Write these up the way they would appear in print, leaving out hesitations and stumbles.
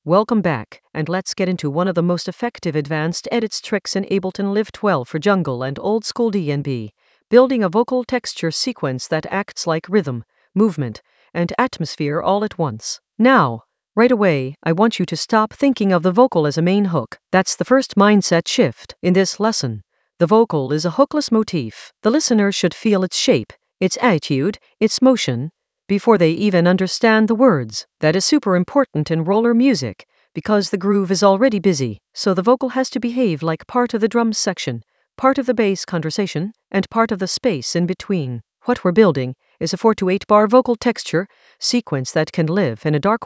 Welcome back, and let's get into one of the most effective advanced edits tricks in Ableton Live 12 for jungle and old school DnB, building a vocal texture sequence that acts like rhythm, movement, and atmosphere all at once. Now, right away, I want you to stop thinking of the vocal as a main hook. That's the first mindset shift in this lesson. The vocal is a hookless motif. The listener should feel its shape, its attitude, its motion, before they even understand the words. That is super important in roller music, because the groove is already busy, so the vocal has to behave like part of the drums section, part of the bass conversation, and part of the space in between. What we're building is a 4 to 8 bar vocal texture sequence that can live in a dark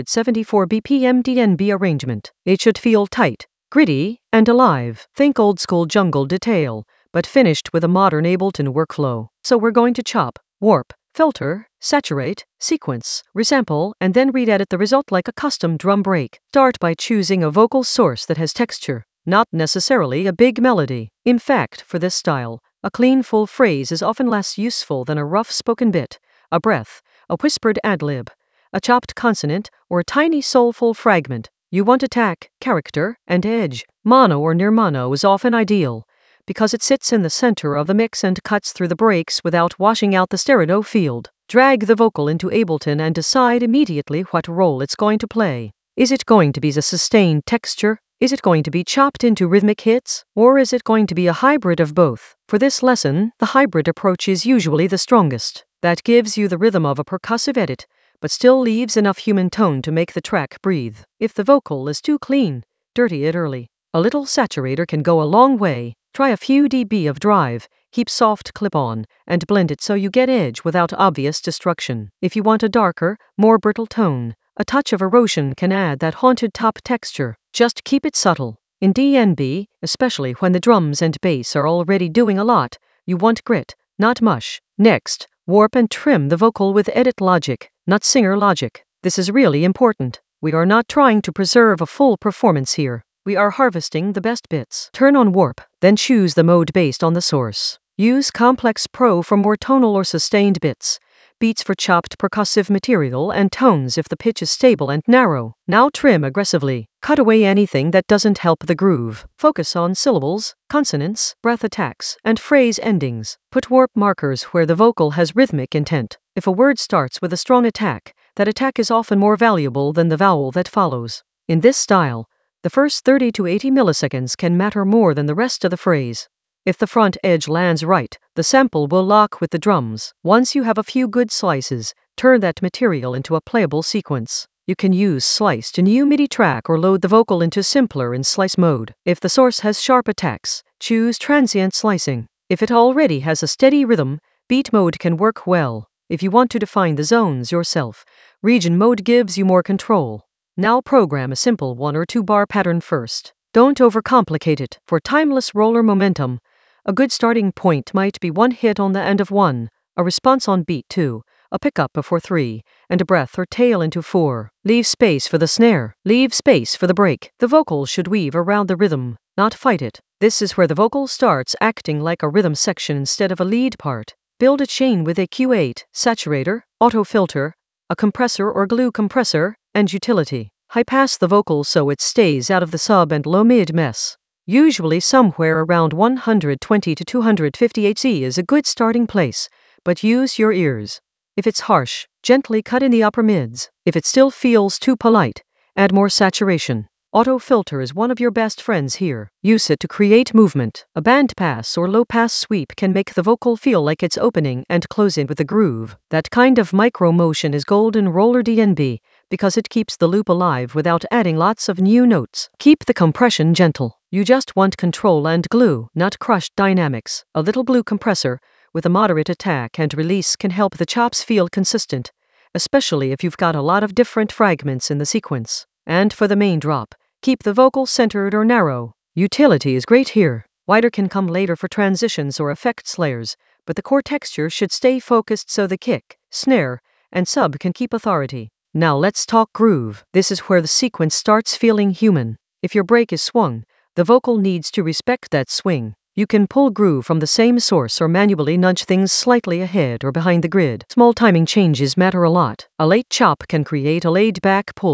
174 BPM DnB arrangement. It should feel tight, gritty, and alive. Think old school jungle detail, but finished with a modern Ableton workflow. So we're going to chop, warp, filter, saturate, sequence, resample, and then re-edit the result like a custom drum break. Start by choosing a vocal source that has texture, not necessarily a big melody. In fact, for this style, a clean full phrase is often less useful than a rough spoken bit, a breath, a whispered ad-lib, a chopped consonant, or a tiny soulful fragment. You want attack, character, and edge. Mono or near mono is often ideal, because it sits in the center of the mix and cuts through the breaks without washing out the stereo field. Drag the vocal into Ableton and decide immediately what role it's going to play. Is it going to be a sustained texture? Is it going to be chopped into rhythmic hits? Or is it going to be a hybrid of both? For this lesson, the hybrid approach is usually the strongest. That gives you the rhythm of a percussive edit, but still leaves enough human tone to make the track breathe. If the vocal is too clean, dirty it early. A little saturator can go a long way. Try a few dB of drive, keep soft clip-on, and blend it so you get edge without obvious destruction. If you want a darker, more brittle tone, a touch of erosion can add that haunted top texture. Just keep it subtle. In DnB, especially when the drums and bass are already doing a lot, you want grit, not mush. Next, warp and trim the vocal with edit logic, not singer logic. This is really important. We are not trying to preserve a full performance here. We are harvesting the best bits. Turn on warp, then choose the mode based on the source. Use Complex Pro for more tonal or sustained bits, beats for chopped percussive material, and tones if the pitch is stable and narrow. Now trim aggressively. Cut away anything that doesn't help the groove. Focus on syllables, consonants, breath attacks, and phrase endings. Put warp markers where the vocal has rhythmic intent. If a word starts with a strong attack, that attack is often more valuable than the vowel that follows. In this style, the first 30 to 80 milliseconds can matter more than the rest of the phrase. If the front edge lands right, the sample will lock with the drums. Once you have a few good slices, turn that material into a playable sequence. You can use slice to new MIDI track or load the vocal into simpler in slice mode. If the source has sharp attacks, choose transient slicing. If it already has a steady rhythm, beat mode can work well. If you want to define the zones yourself, region mode gives you more control. Now program a simple 1 or 2 bar pattern first. Don't overcomplicate it. For timeless roller momentum, a good starting point might be one hit on the end of 1, a response on beat 2, a pickup before 3, and a breath or tail into 4. Leave space for the snare. Leave space for the break. The vocal should weave around the rhythm, not fight it. This is where the vocal starts acting like a rhythm section instead of a lead part. Build a chain with a Q8, saturator, auto filter, a compressor or glue compressor, and utility. High pass the vocal so it stays out of the sub and low mid mess. Usually somewhere around 120 to 250 Hz is a good starting place, but use your ears. If it's harsh, gently cut in the upper mids. If it still feels too polite, add more saturation. Auto filter is one of your best friends here. Use it to create movement. A band pass or low pass sweep can make the vocal feel like it's opening and closing with a groove. That kind of micro motion is gold in roller DnB, because it keeps the loop alive without adding lots of new notes. Keep the compression gentle. You just want control and glue, not crushed dynamics. A little glue compressor with a moderate attack and release can help the chops feel consistent, especially if you've got a lot of different fragments in the sequence. And for the main drop, keep the vocal centered or narrow. Utility is great here. Wider can come later for transitions or effects layers, but the core texture should stay focused so the kick, snare, and sub can keep authority. Now let's talk groove. This is where the sequence starts feeling human. If your break is swung, the vocal needs to respect that swing. You can pull groove from the same source or manually nudge things slightly ahead or behind the grid. Small timing changes matter a lot. A late chop can create a laid-back pull.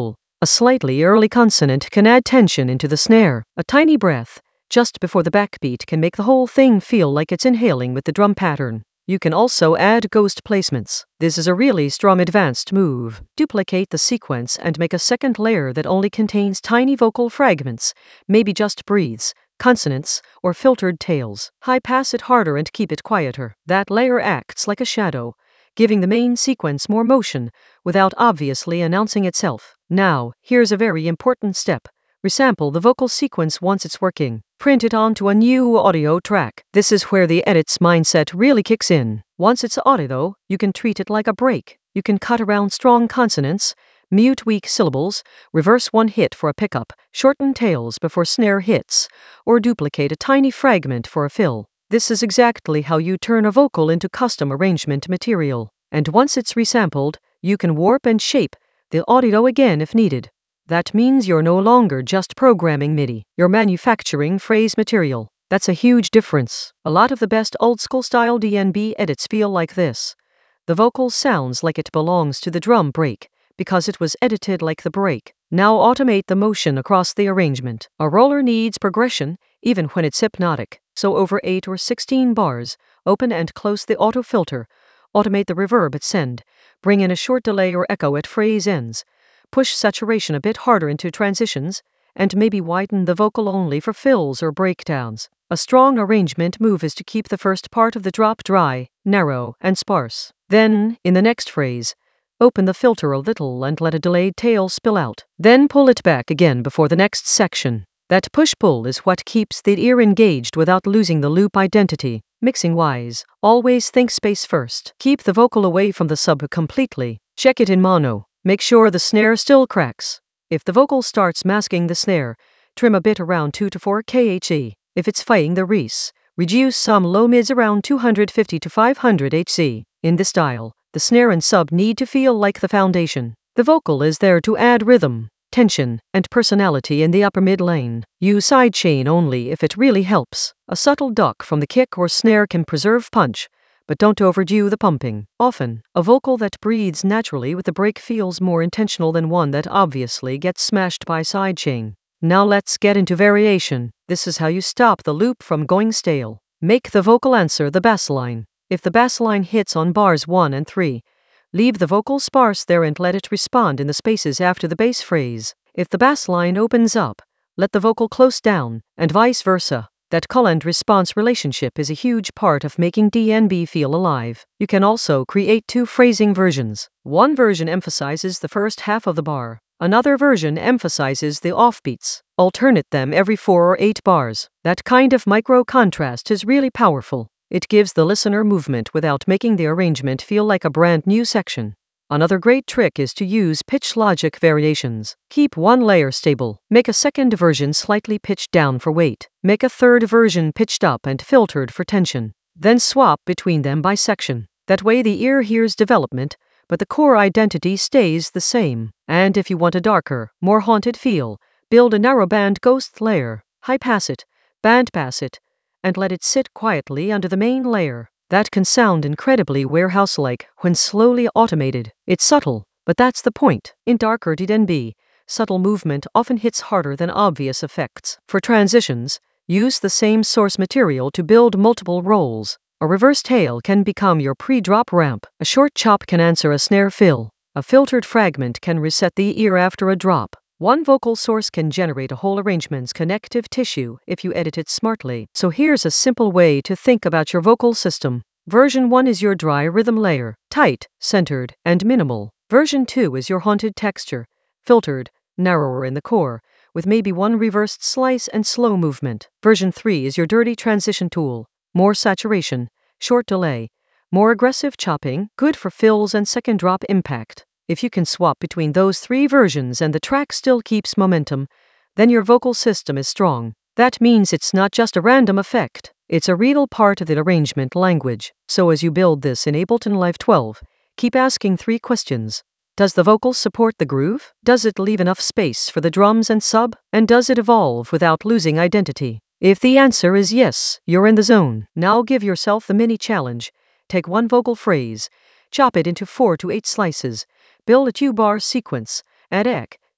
A slightly early consonant can add tension into the snare. A tiny breath just before the backbeat can make the whole thing feel like it's inhaling with the drum pattern. You can also add ghost placements. This is a really strong advanced move. Duplicate the sequence and make a second layer that only contains tiny vocal fragments, maybe just breathes, consonants, or filtered tails. High pass it harder and keep it quieter. That layer acts like a shadow, giving the main sequence more motion without obviously announcing itself. Now, here's a very important step. Resample the vocal sequence once it's working. Print it onto a new audio track. This is where the edits mindset really kicks in. Once it's audio, you can treat it like a break. You can cut around strong consonants, mute weak syllables, reverse one hit for a pickup, shorten tails before snare hits, or duplicate a tiny fragment for a fill. This is exactly how you turn a vocal into custom arrangement material. And once it's resampled, you can warp and shape the audio again if needed. That means you're no longer just programming MIDI, you're manufacturing phrase material. That's a huge difference. A lot of the best old-school style DnB edits feel like this. The vocal sounds like it belongs to the drum break, because it was edited like the break. Now automate the motion across the arrangement. A roller needs progression, even when it's hypnotic. So over 8 or 16 bars, open and close the auto filter, automate the reverb at send, bring in a short delay or echo at phrase ends, push saturation a bit harder into transitions, and maybe widen the vocal only for fills or breakdowns. A strong arrangement move is to keep the first part of the drop dry, narrow, and sparse. Then, in the next phrase, open the filter a little and let a delayed tail spill out. Then pull it back again before the next section. That push-pull is what keeps the ear engaged without losing the loop identity. Mixing-wise, always think space first. Keep the vocal away from the sub completely. Check it in mono. Make sure the snare still cracks. If the vocal starts masking the snare, trim a bit around 2 to 4 kHz. If it's fighting the res, reduce some low mids around 250 to 500 Hz. In this style, the snare and sub need to feel like the foundation. The vocal is there to add rhythm, tension, and personality in the upper mid lane. Use sidechain only if it really helps. A subtle duck from the kick or snare can preserve punch, but don't overdo the pumping. Often, a vocal that breathes naturally with the break feels more intentional than one that obviously gets smashed by sidechain. Now let's get into variation. This is how you stop the loop from going stale. Make the vocal answer the bass line. If the bass line hits on bars 1 and 3, leave the vocal sparse there and let it respond in the spaces after the bass phrase. If the bass line opens up, let the vocal close down, and vice versa. That call and response relationship is a huge part of making DnB feel alive. You can also create 2 phrasing versions. One version emphasizes the first half of the bar. Another version emphasizes the offbeats. Alternate them every 4 or 8 bars. That kind of micro contrast is really powerful. It gives the listener movement without making the arrangement feel like a brand new section. Another great trick is to use pitch logic variations. Keep one layer stable. Make a second version slightly pitched down for weight. Make a third version pitched up and filtered for tension. Then swap between them by section. That way the ear hears development, but the core identity stays the same. And if you want a darker, more haunted feel, build a narrowband ghost layer. High pass it, band pass it, and let it sit quietly under the main layer. That can sound incredibly warehouse-like when slowly automated. It's subtle, but that's the point. In darker DnB, subtle movement often hits harder than obvious effects. For transitions, use the same source material to build multiple rolls. A reverse tail can become your pre-drop ramp. A short chop can answer a snare fill. A filtered fragment can reset the ear after a drop. One vocal source can generate a whole arrangement's connective tissue if you edit it smartly. So here's a simple way to think about your vocal system. Version 1 is your dry rhythm layer, tight, centered, and minimal. Version 2 is your haunted texture, filtered, narrower in the core, with maybe one reversed slice and slow movement. Version 3 is your dirty transition tool, more saturation, short delay, more aggressive chopping, good for fills and second drop impact. If you can swap between those 3 versions and the track still keeps momentum, then your vocal system is strong. That means it's not just a random effect, it's a real part of the arrangement language. So as you build this in Ableton Live 12, keep asking 3 questions. Does the vocal support the groove? Does it leave enough space for the drums and sub? And does it evolve without losing identity? If the answer is yes, you're in the zone. Now give yourself the mini challenge. Take one vocal phrase, chop it into 4 to 8 slices, build a 2-bar sequence, add eq,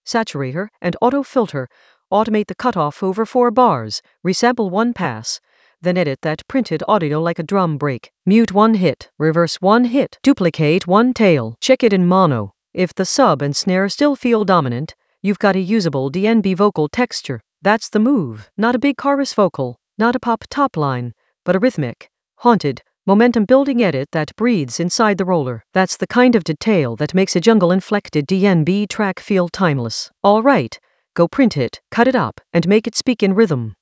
saturator, and auto filter. Automate the cutoff over 4 bars, resample 1 pass, then edit that printed audio like a drum break. Mute 1 hit, reverse 1 hit, duplicate 1 tail, check it in mono. If the sub and snare still feel dominant, you've got a usable DnB vocal texture. That's the move. Not a big chorus vocal, not a pop top line, but a rhythmic, haunted, momentum-building edit that breathes inside the roller. That's the kind of detail that makes a jungle-inflected DnB track feel timeless. All right, go print it, cut it up, and make it speak in rhythm.